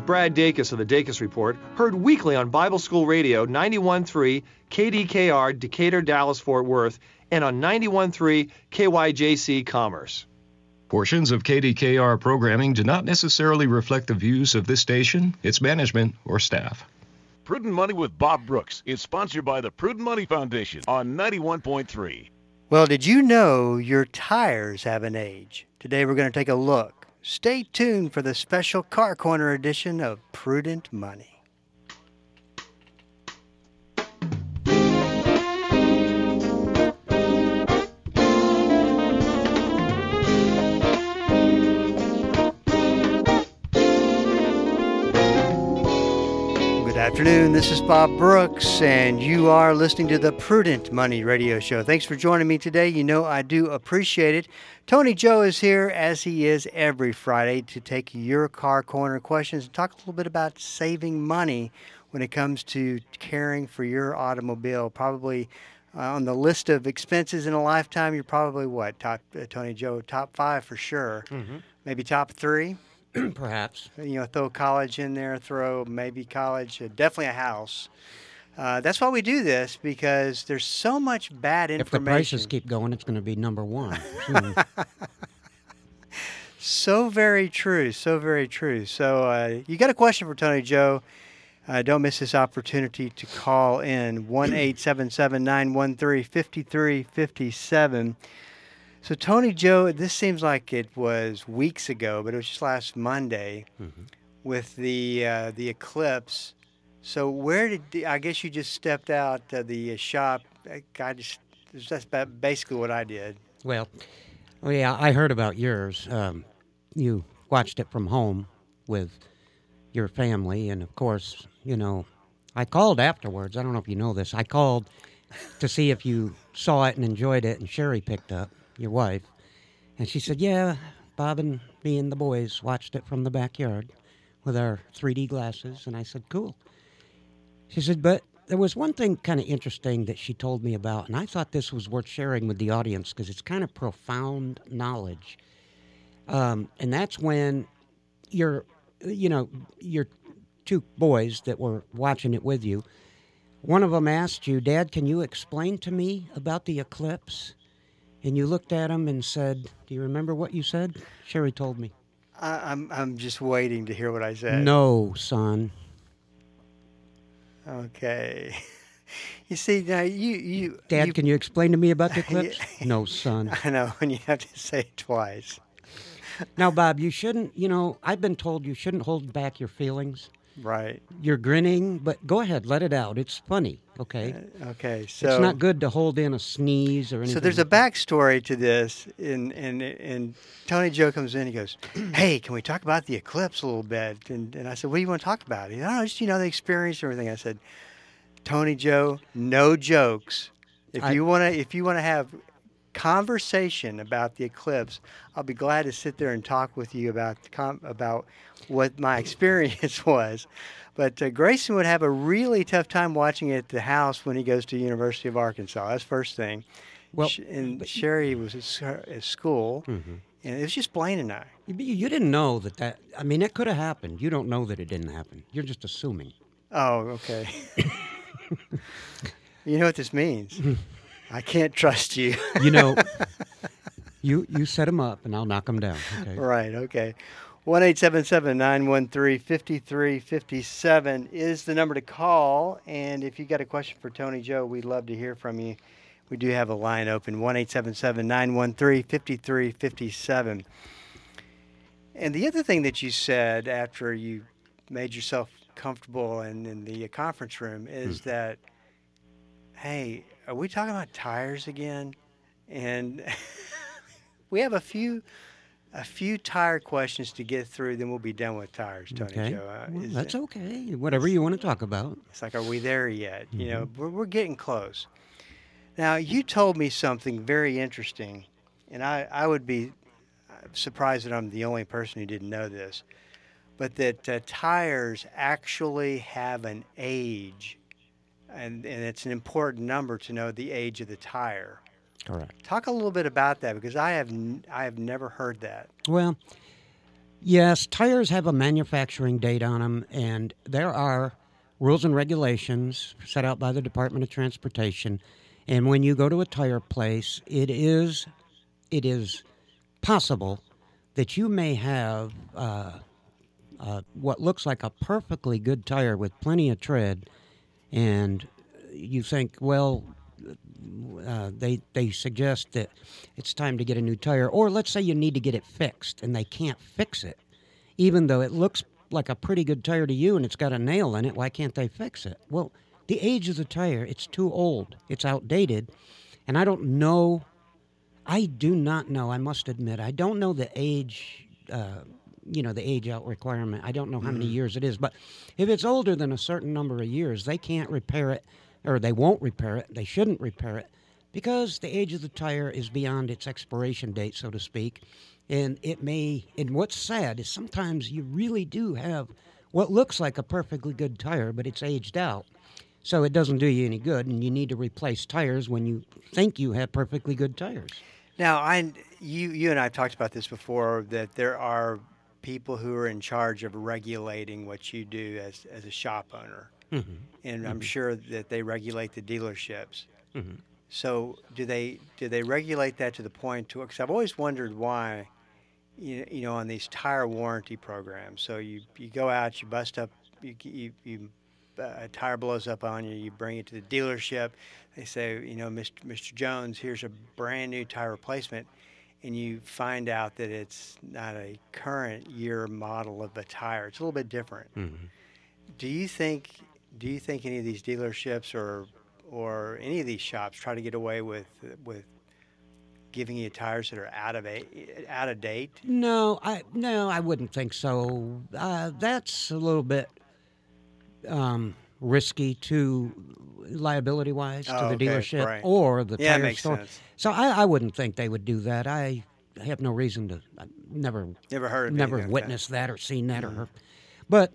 Brad Dacus of the Dacus Report, heard weekly on Bible School Radio 91.3 KDKR Decatur, Dallas, Fort Worth, and on 91.3 KYJC Commerce. Portions of KDKR programming do not necessarily reflect the views of this station, its management, or staff. Prudent Money with Bob Brooks is sponsored by the Prudent Money Foundation on 91.3. Well, did you know your tires have an age? Today we're going to take a look. Stay tuned for the special Car Corner edition of Prudent Money. Good afternoon, this is Bob Brooks, and you are listening to the Prudent Money Radio Show. Thanks for joining me today. You know I do appreciate it. Tony Joe is here, as he is every Friday, to take your Car Corner questions and talk a little bit about saving money when it comes to caring for your automobile. Probably on the list of expenses in a lifetime, you're probably Tony Joe, top 5 for sure. Mm-hmm. Maybe top 3? Perhaps. You know, throw college in there, throw maybe college, definitely a house. That's why we do this, because there's so much bad information. If the prices keep going, it's going to be number 1. So very true, so very true. So you got a question for Tony Joe. Don't miss this opportunity to call in, 1-877-913-5357. So, Tony Joe, this seems like it was weeks ago, but it was just last Monday with the eclipse. So, I guess you just stepped out the shop. That's basically what I did. Well, yeah, I heard about yours. You watched it from home with your family, and of course, you know, I called afterwards. I don't know if you know this. I called to see if you saw it and enjoyed it, and Sherry picked up, your wife, and she said, yeah, Bob and me and the boys watched it from the backyard with our 3D glasses. And I said, cool. She said, but there was one thing kind of interesting that she told me about, and I thought this was worth sharing with the audience because it's kind of profound knowledge. And that's when your 2 boys that were watching it with you, one of them asked you, Dad, can you explain to me about the eclipse? And you looked at him and said, do you remember what you said? Sherry told me. I'm just waiting to hear what I said. No, son. Okay. You see, now you... Dad, can you explain to me about the eclipse? No, son. I know, and you have to say it twice. Now, Bob, you shouldn't, I've been told you shouldn't hold back your feelings. Right. You're grinning, but go ahead, let it out. It's funny, okay? Okay, so... It's not good to hold in a sneeze or anything. So there's a backstory to this, and Tony Joe comes in, he goes, hey, can we talk about the eclipse a little bit? And I said, what do you want to talk about? He said, oh, just, the experience and everything. I said, Tony Joe, no jokes. If you want to have conversation about the eclipse, I'll be glad to sit there and talk with you about what my experience was. But Grayson would have a really tough time watching it at the house when he goes to University of Arkansas. That's first thing. Well, and Sherry was at school, and it was just Blaine and I. You didn't know that. I mean, it could have happened. You don't know that it didn't happen. You're just assuming. Oh, okay. You know what this means. I can't trust you. You set him up, and I'll knock him down. Okay. Right, okay. 1-877-913-5357 is the number to call. And if you got a question for Tony Joe, we'd love to hear from you. We do have a line open, 1-877-913-5357. And the other thing that you said after you made yourself comfortable in the conference room is that, hey, are we talking about tires again? And we have a few tire questions to get through, then we'll be done with tires, Tony Joe. Well, that's okay. Whatever you want to talk about. It's like, are we there yet? We're getting close. Now, you told me something very interesting, and I would be surprised that I'm the only person who didn't know this, but that tires actually have an age, and it's an important number to know the age of the tire. Correct. Talk a little bit about that, because I have never heard that. Well, Yes, tires have a manufacturing date on them, and there are rules and regulations set out by the Department of Transportation. And when you go to a tire place, it is possible that you may have what looks like a perfectly good tire with plenty of tread, and you think, well, they suggest that it's time to get a new tire, or let's say you need to get it fixed, and they can't fix it, even though it looks like a pretty good tire to you and it's got a nail in it. Why can't they fix it? Well, the age of the tire, it's too old, it's outdated, and I don't know. I do not know. I must admit, I don't know the age. The age out requirement. I don't know how many years it is, but if it's older than a certain number of years, they can't repair it, or they won't repair it. They shouldn't repair it because the age of the tire is beyond its expiration date, so to speak. And it may, and what's sad is sometimes you really do have what looks like a perfectly good tire, but it's aged out. So it doesn't do you any good, and you need to replace tires when you think you have perfectly good tires. Now, you and I have talked about this before, that there are people who are in charge of regulating what you do as a shop owner. Mm-hmm. And I'm sure that they regulate the dealerships. Mm-hmm. So do they regulate that to the point to, because I've always wondered why, on these tire warranty programs. So you go out, you bust up, a tire blows up on you, you bring it to the dealership. They say, Mr. Jones, here's a brand new tire replacement. And you find out that it's not a current year model of a tire. It's a little bit different. Mm-hmm. Do you think any of these dealerships or any of these shops try to get away with giving you tires that are out of date? No, I wouldn't think so. That's a little bit risky to liability-wise to the dealership right. or the tire makes store. Sense. So I wouldn't think they would do that. I have no reason to. I've never heard of never anything witnessed like that or seen that or heard. But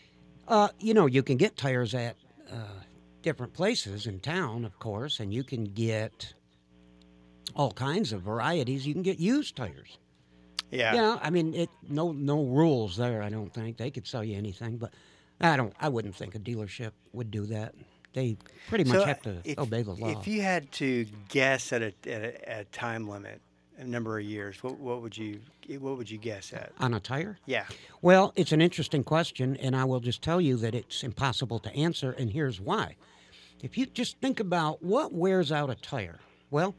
you can get tires at different places in town, of course, and you can get all kinds of varieties. You can get used tires. Yeah. I mean, no rules there. I don't think they could sell you anything, but I wouldn't think a dealership would do that. They pretty much have to obey the law. If you had to guess at a time limit, a number of years, what would you guess at? On a tire? Yeah. Well, it's an interesting question, and I will just tell you that it's impossible to answer, and here's why. If you just think about what wears out a tire, well,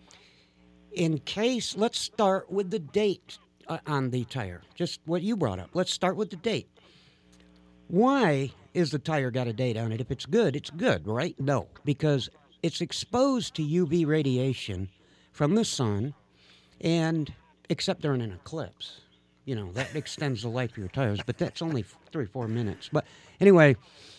let's start with the date on the tire, just what you brought up. Let's start with the date. Why is the tire got a date on it? If it's good, right? No, because it's exposed to UV radiation from the sun, and except during an eclipse. That extends the life of your tires, but that's only 3 or 4 minutes. But anyway,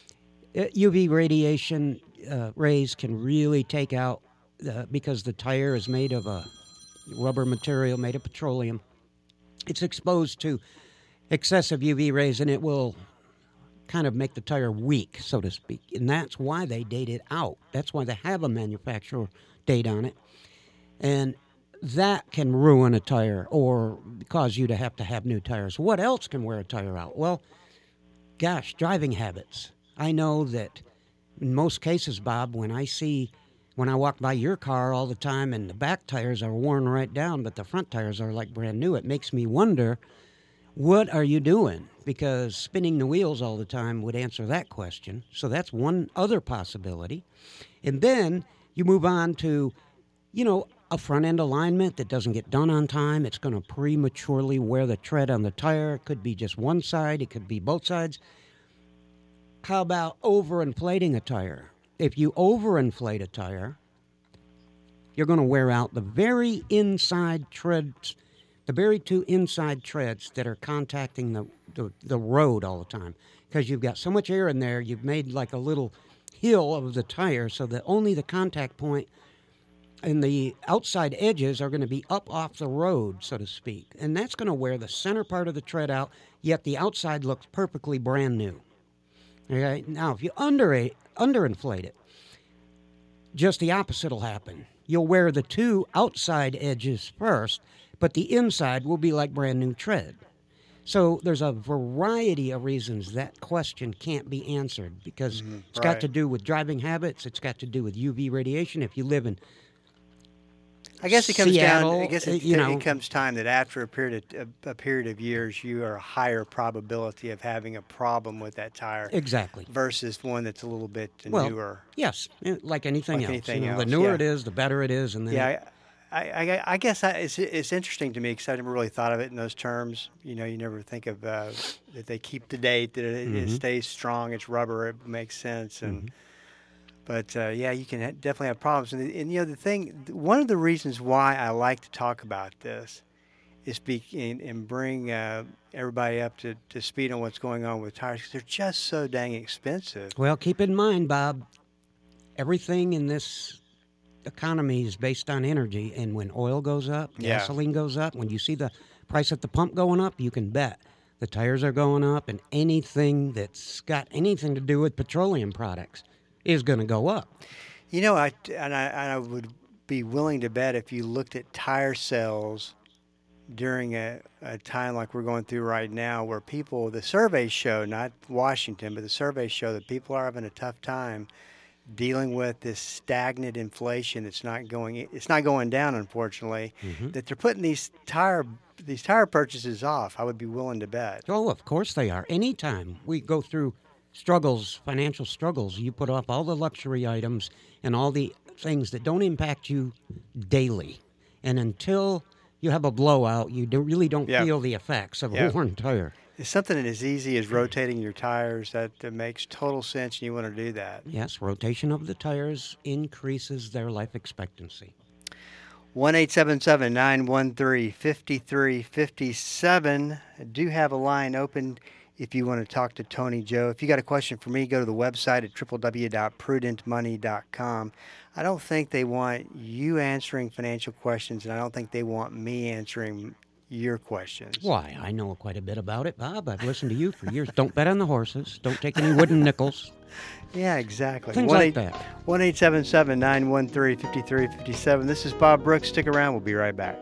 UV radiation rays can really take out, because the tire is made of a rubber material made of petroleum. It's exposed to excessive UV rays, and it will kind of make the tire weak, so to speak. And that's why they date it out. That's why they have a manufacturer date on it. And that can ruin a tire or cause you to have new tires. What else can wear a tire out? Well, gosh, driving habits. I know that in most cases, Bob, when I walk by your car all the time and the back tires are worn right down, but the front tires are like brand new, it makes me wonder, what are you doing? Because spinning the wheels all the time would answer that question. So that's one other possibility. And then you move on to, a front end alignment that doesn't get done on time. It's going to prematurely wear the tread on the tire. It could be just one side. It could be both sides. How about overinflating a tire? If you overinflate a tire, you're going to wear out the very inside treads, the very two inside treads that are contacting the road all the time. Because you've got so much air in there, you've made like a little hill of the tire so that only the contact point and the outside edges are going to be up off the road, so to speak. And that's going to wear the center part of the tread out, yet the outside looks perfectly brand new. Okay? Now, if you underinflate it, just the opposite will happen. You'll wear the two outside edges first, but the inside will be like brand new tread. So there's a variety of reasons that question can't be answered because it's got right. to do with driving habits. It's got to do with UV radiation. If you live in I guess it comes Seattle, down. I guess it, you know. it comes time that after a period of years, you are a higher probability of having a problem with that tire Exactly. versus one that's a little bit Well, newer. Yes, like anything Like else. anything The else, newer yeah. it is, the better it is. And then Yeah, I guess it's interesting to me because I never really thought of it in those terms. You know, you never think of that they keep the date, that it stays strong, it's rubber, it makes sense, and. But yeah, you can definitely have problems. And you know, one of the reasons why I like to talk about this is and bring everybody up to speed on what's going on with tires because they're just so dang expensive. Well, keep in mind, Bob, everything in this economy is based on energy. And when oil goes up, Yeah. gasoline goes up, when you see the price at the pump going up, you can bet the tires are going up, and anything that's got anything to do with petroleum products is going to go up. You know, I would be willing to bet if you looked at tire sales during a time like we're going through right now where the surveys show, not Washington, but the surveys show that people are having a tough time dealing with this stagnant inflation it's not going down, unfortunately, that they're putting these tire purchases off. I would be willing to bet. Oh, of course they are. Anytime we go through struggles, financial struggles, you put off all the luxury items and all the things that don't impact you daily. And until you have a blowout, you really don't Yeah. feel the effects of Yeah. a worn tire. It's something that is easy as rotating your tires. That makes total sense, and you want to do that. Yes, rotation of the tires increases their life expectancy. 1-877-913-5357. I do have a line open if you want to talk to Tony Joe. If you got a question for me, go to the website at www.prudentmoney.com. I don't think they want you answering financial questions, and I don't think they want me answering your questions. Why? I know quite a bit about it, Bob. I've listened to you for years. Don't bet on the horses. Don't take any wooden nickels. Yeah, exactly. Things like that. 1-877-913-5357. This is Bob Brooks. Stick around. We'll be right back.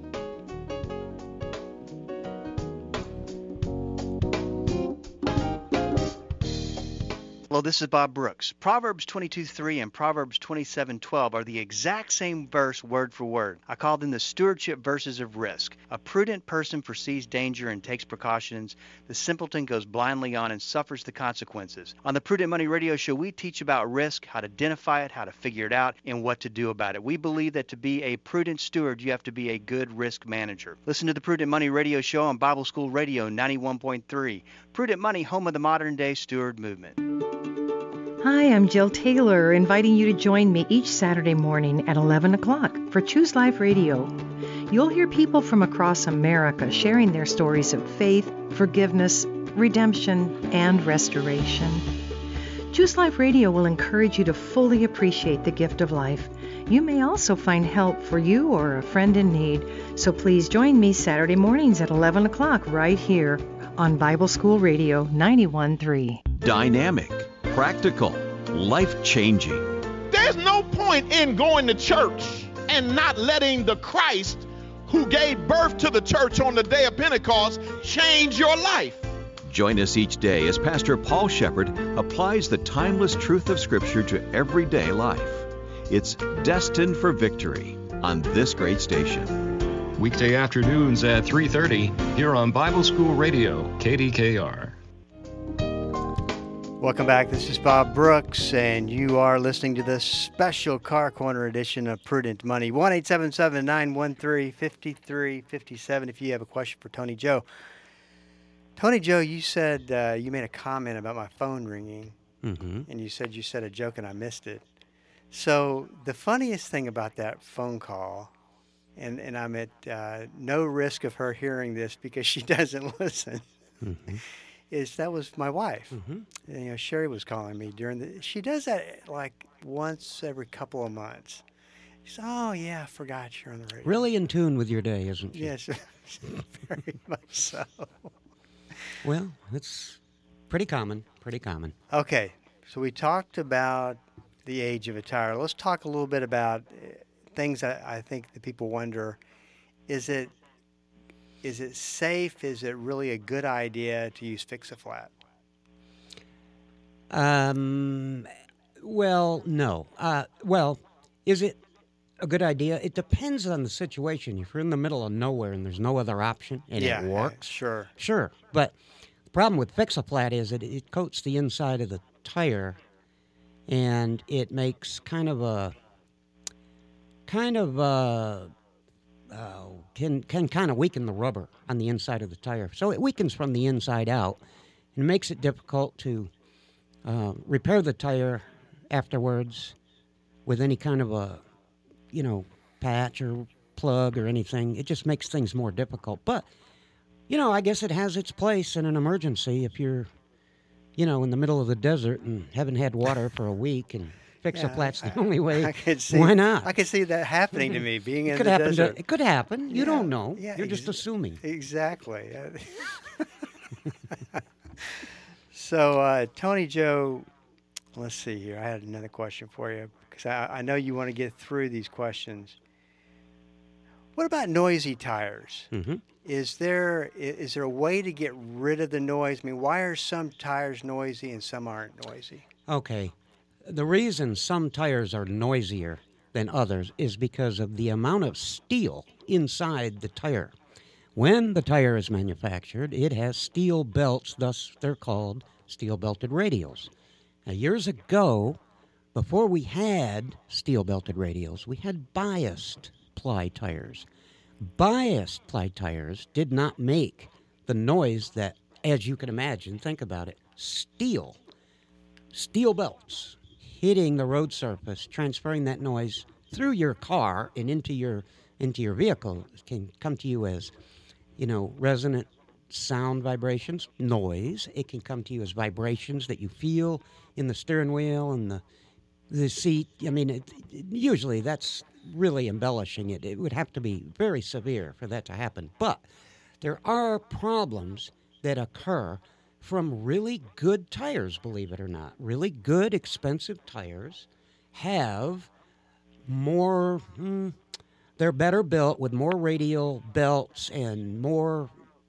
Hello, this is Bob Brooks. Proverbs 22:3 and Proverbs 27:12 are the exact same verse word for word. I call them the stewardship verses of risk. A prudent person foresees danger and takes precautions. The simpleton goes blindly on and suffers the consequences. On the Prudent Money Radio Show, we teach about risk, how to identify it, how to figure it out, and what to do about it. We believe that to be a prudent steward, you have to be a good risk manager. Listen to the Prudent Money Radio Show on Bible School Radio 91.3. Prudent Money, home of the modern-day steward movement. Hi, I'm Jill Taylor, inviting you to join me each Saturday morning at 11 o'clock for Choose Life Radio. You'll hear people from across America sharing their stories of faith, forgiveness, redemption, and restoration. Choose Life Radio will encourage you to fully appreciate the gift of life. You may also find help for you or a friend in need. So please join me Saturday mornings at 11 o'clock right here on Bible School Radio 91.3. Dynamic, practical, life-changing. There's no point in going to church and not letting the Christ who gave birth to the church on the day of Pentecost change your life. Join us each day as Pastor Paul Shepherd applies the timeless truth of Scripture to everyday life. It's Destined for Victory on this great station. Weekday afternoons at 3:30 here on Bible School Radio, KDKR. Welcome back. This is Bob Brooks, and you are listening to the special Car Corner edition of Prudent Money. 1-877-913-5357 if you have a question for Tony Joe. Tony Joe, you said you made a comment about my phone ringing, and you said a joke and I missed it. So the funniest thing about that phone call, and I'm at no risk of her hearing this because she doesn't listen, is that was my wife. And, you know, Sherry was calling me she does that like once every couple of months. She said, "Oh yeah, I forgot you're on the radio." Really in tune with your day, isn't she? Yes, very much so. Well, it's pretty common. Okay, so we talked about the age of a tire. Let's talk a little bit about things that I think that people wonder. Is it is it safe? Is it really a good idea to use Fix-A-Flat? Well, no. Well, is it a good idea? It depends on the situation. If you're in the middle of nowhere and there's no other option and Yeah, it works, sure. sure. But the problem with Fix-A-Flat is that it coats the inside of the tire, and it makes can kind of weaken the rubber on the inside of the tire. So it weakens from the inside out, and makes it difficult to repair the tire afterwards with any kind of a, patch or plug or anything. It just makes things more difficult. But, I guess it has its place in an emergency if you're, in the middle of the desert and haven't had water for a week and Fix-A-Flat's the only way. Why not? I could see that happening to me, being in the happen desert. It could happen. You don't know. Yeah, You're just assuming. Exactly. So, Tony Joe, let's see here. I had another question for you because I know you want to get through these questions. What about noisy tires? Mm-hmm. Is there a way to get rid of the noise? I mean, why are some tires noisy and some aren't noisy? Okay. The reason some tires are noisier than others is because of the amount of steel inside the tire. When the tire is manufactured, it has steel belts, thus they're called steel-belted radials. Now, years ago, before we had steel-belted radials, we had biased ply tires. Biased ply tires did not make the noise that, as you can imagine, think about it, steel belts hitting the road surface, transferring that noise through your car and into your vehicle can come to you as, resonant sound vibrations, noise. It can come to you as vibrations that you feel in the steering wheel and the seat. I mean, usually that's really embellishing it. It would have to be very severe for that to happen. But there are problems that occur from really good tires, believe it or not. Really good, expensive tires have more, they're better built with more radial belts and more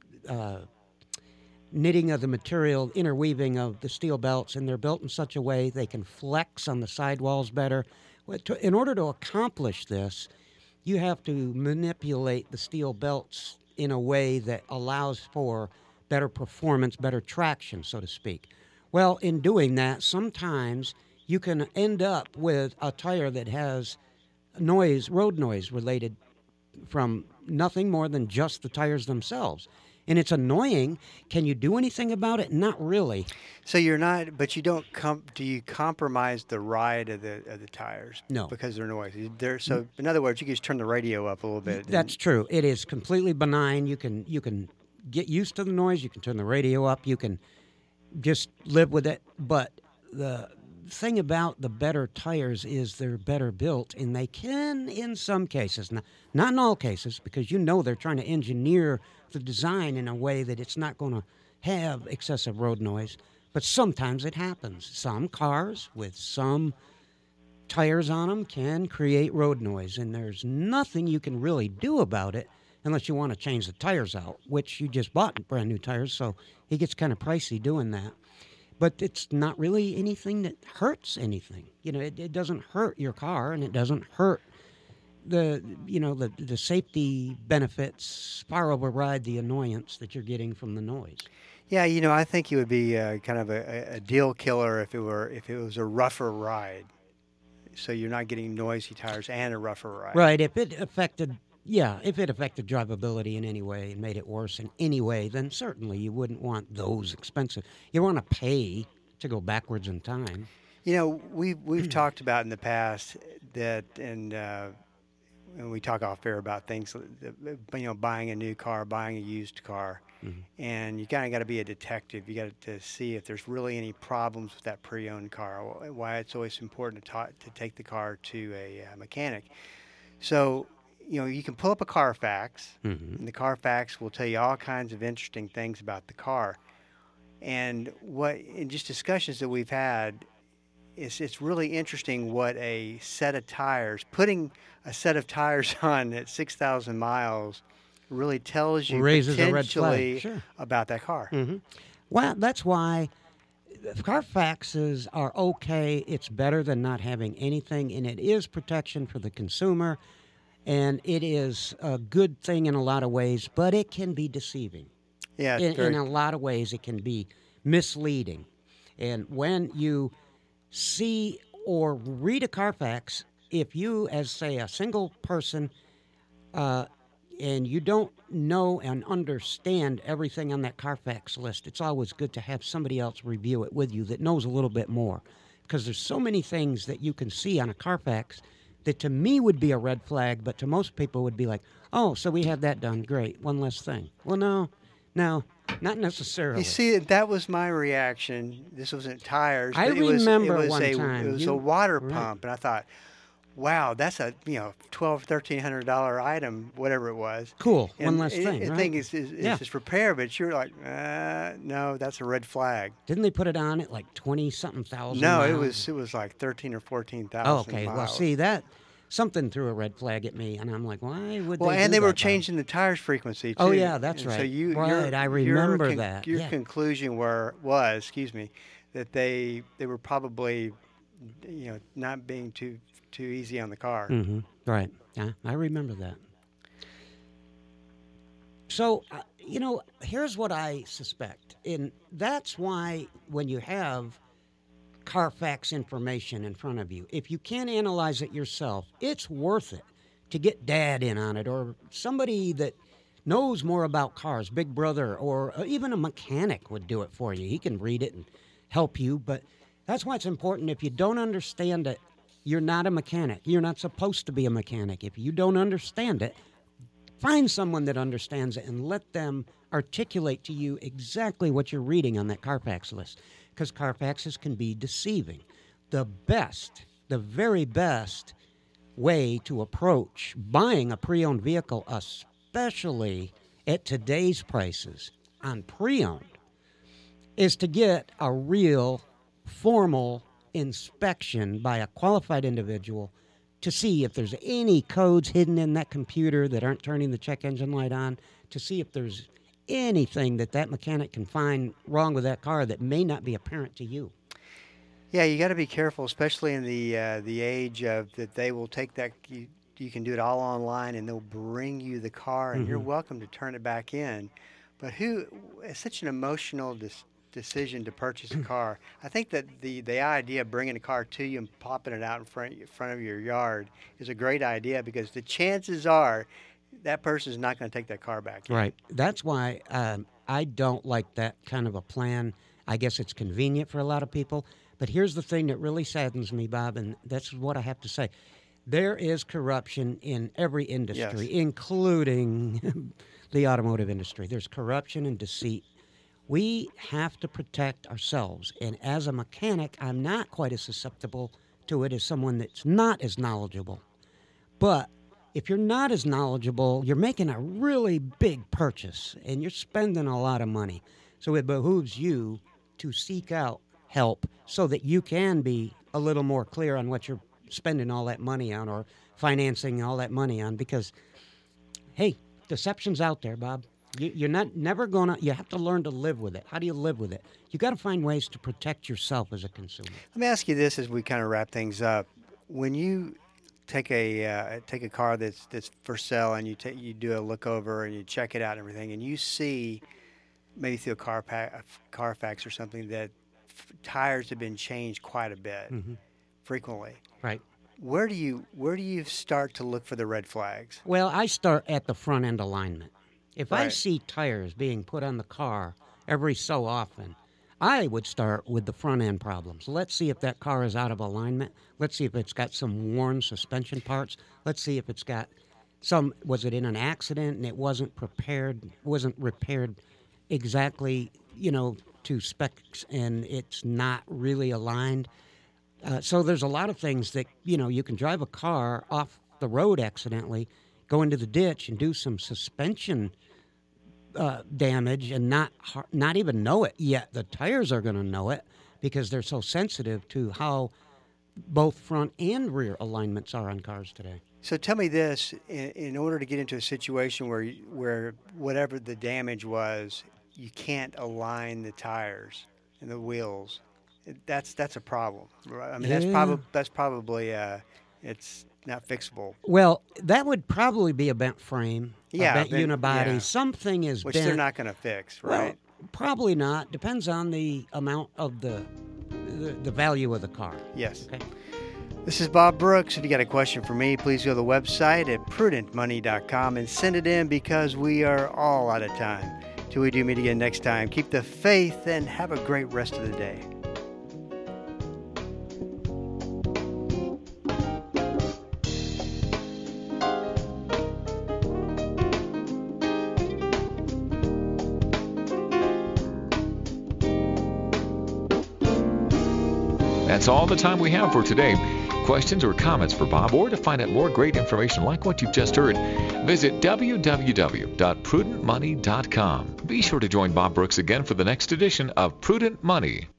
knitting of the material, interweaving of the steel belts, and they're built in such a way they can flex on the sidewalls better. In order to accomplish this, you have to manipulate the steel belts in a way that allows for better performance, better traction, so to speak. Well, in doing that, sometimes you can end up with a tire that has noise, road noise related from nothing more than just the tires themselves. And it's annoying. Can you do anything about it? Not really. So you're not, but you don't do you compromise the ride of the tires? No. Because they're noisy. So in other words, you can just turn the radio up a little bit. That's true. It is completely benign. You can get used to the noise. You can turn the radio up. You can just live with it. But the thing about the better tires is they're better built, and they can, in some cases, not in all cases, because they're trying to engineer the design in a way that it's not going to have excessive road noise. But sometimes it happens. Some cars with some tires on them can create road noise, and there's nothing you can really do about it unless you want to change the tires out, which you just bought brand new tires, so it gets kind of pricey doing that. But it's not really anything that hurts anything. It doesn't hurt your car, and it doesn't hurt the safety benefits far override the annoyance that you're getting from the noise. Yeah, I think it would be kind of a deal killer if it was a rougher ride. So you're not getting noisy tires and a rougher ride. Right. If it affected drivability in any way and made it worse in any way, then certainly you wouldn't want those expensive. You want to pay to go backwards in time. We've talked about in the past that, and we talk off air about things, buying a new car, buying a used car, and you kind of got to be a detective. You got to see if there's really any problems with that pre-owned car. Why it's always important to take the car to a mechanic. So, you can pull up a Carfax, and the Carfax will tell you all kinds of interesting things about the car. And in just discussions that we've had, it's really interesting what putting a set of tires on at 6,000 miles really tells you Raises a red flag. potentially Sure. about that car. Well, that's why Carfaxes are okay. It's better than not having anything, and it is protection for the consumer, and it is a good thing in a lot of ways, but it can be deceiving. Yeah, In a lot of ways, it can be misleading. And when you see or read a Carfax, if you, as say, a single person, and you don't know and understand everything on that Carfax list, it's always good to have somebody else review it with you that knows a little bit more. Because there's so many things that you can see on a Carfax that to me would be a red flag, but to most people would be like, oh, so we had that done. Great. One less thing. Well, no, not necessarily. You see, that was my reaction. This wasn't tires. I but remember it was one a, time It was you- a water right. pump, and I thought, wow, that's a $1,200-$1,300 item, whatever it was. Cool. And One less thing, The right? thing is Yeah. just repair, but you're like, no, that's a red flag. Didn't they put it on at like 20-something thousand No, miles? it was like 13 or 14,000. Oh, okay. Well, miles. see, that something threw a red flag at me, and I'm like, why would Well, they and do they were that, Bob? changing the tires frequency too. Oh, yeah, that's And So right. you, Right, I remember that, Your yeah. conclusion was, that they were probably, not being too easy on the car. Mm-hmm. Right. Yeah, I remember that. So, here's what I suspect. And that's why when you have Carfax information in front of you, if you can't analyze it yourself, it's worth it to get Dad in on it or somebody that knows more about cars, Big Brother, or even a mechanic would do it for you. He can read it and help you, but that's why it's important. If you don't understand it, you're not a mechanic. You're not supposed to be a mechanic. If you don't understand it, find someone that understands it and let them articulate to you exactly what you're reading on that Carfax list, because Carfaxes can be deceiving. The very best way to approach buying a pre-owned vehicle, especially at today's prices on pre-owned, is to get a real formal inspection by a qualified individual to see if there's any codes hidden in that computer that aren't turning the check engine light on, to see if there's anything that mechanic can find wrong with that car that may not be apparent to you. Yeah, you got to be careful, especially in the age of that they will take that. You can do it all online, and they'll bring you the car, and you're welcome to turn it back in. But it's such an emotional decision to purchase a car. I think that the idea of bringing a car to you and popping it out in front of your yard is a great idea, because the chances are that person is not going to take that car back. Right. That's why I don't like that kind of a plan. I guess it's convenient for a lot of people. But here's the thing that really saddens me, Bob, and that's what I have to say. There is corruption in every industry, including the automotive industry. There's corruption and deceit. We have to protect ourselves. And as a mechanic, I'm not quite as susceptible to it as someone that's not as knowledgeable. But if you're not as knowledgeable, you're making a really big purchase and you're spending a lot of money. So it behooves you to seek out help so that you can be a little more clear on what you're spending all that money on or financing all that money on, because, hey, deception's out there, Bob. You're never going to, you have to learn to live with it. How do you live with it? You got to find ways to protect yourself as a consumer. Let me ask you this as we kind of wrap things up. When you take a car that's for sale and you do a look over and you check it out and everything, and you see maybe through a Carfax or something that tires have been changed quite a bit frequently. Right. Where do you start to look for the red flags? Well, I start at the front end alignment. If I Right. see tires being put on the car every so often, I would start with the front end problems. Let's see if that car is out of alignment. Let's see if it's got some worn suspension parts. Let's see if it's got was it in an accident and it wasn't repaired exactly, to specs, and it's not really aligned. So there's a lot of things that, you can drive a car off the road accidentally, go into the ditch and do some suspension damage and not even know it yet. The tires are going to know it because they're so sensitive to how both front and rear alignments are on cars today. So tell me this: in order to get into a situation where whatever the damage was, you can't align the tires and the wheels, that's a problem. Right? I mean, that's probably it's not fixable. Well, that would probably be a bent frame, a bent unibody. Yeah. Something is Which bent. they're not going to fix, right? Well, probably not. Depends on the amount of the value of the car. Yes. Okay. This is Bob Brooks. If you got a question for me, please go to the website at prudentmoney.com and send it in, because we are all out of time. Till we do meet again next time, keep the faith and have a great rest of the day. That's all the time we have for today. Questions or comments for Bob, or to find out more great information like what you've just heard, visit www.prudentmoney.com. Be sure to join Bob Brooks again for the next edition of Prudent Money.